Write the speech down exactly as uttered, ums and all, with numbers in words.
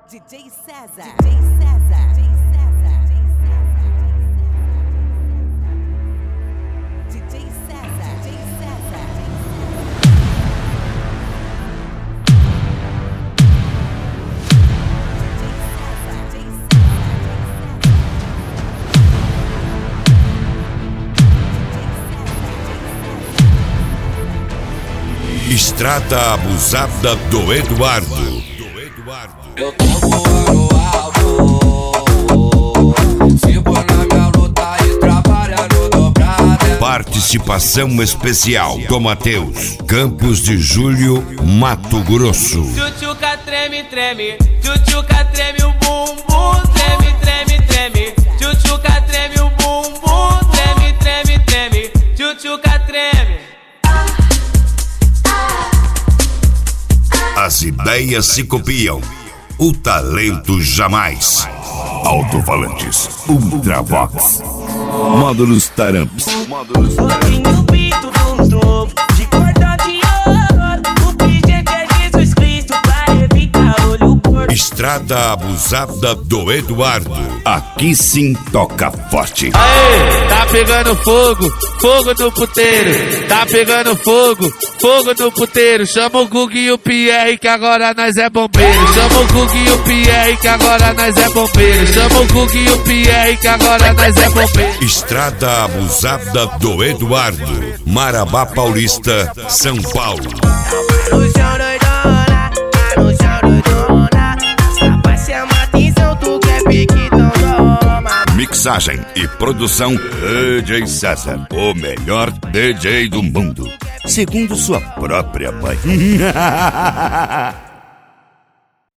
D J César. D J César. D J César. D J César. D J César. Estrada Abusada do Eduardo. Eu tô voando alto. Se for na minha luta e trabalhando dobrado. Participação especial do Matheus, Campos de Julho, Mato Grosso. Tchutchuca treme, treme. Tchutchuca treme o bumbum. Treme, treme, treme. Tchutchuca treme o bumbum. Treme, treme, treme. Tchutchuca treme. As ideias se copiam, o talento jamais. Alto-falantes Ultravox. Módulos Taramps. Pouquinho pito do novo, de cordão de ouro. O pedido é Jesus Cristo pra evitar olho gordo. Estrada Abusada do Eduardo. Aqui sim toca forte. Aê, tá pegando fogo, fogo no puteiro. Tá pegando fogo, fogo no puteiro. Chama o Gugu e o Pierre que agora nós é bombeiro. Chama o Gugu e o Pierre que agora nós é bombeiro. Chama o Gugu e o Pierre que agora nós é bombeiro. Estrada Abusada do Eduardo. Marabá Paulista, São Paulo. No chão doidona, no chão doidona. Rapaz, chama atenção, tu quer pique, então toma. Mixagem e produção D J César, o melhor D J do mundo, segundo sua própria mãe.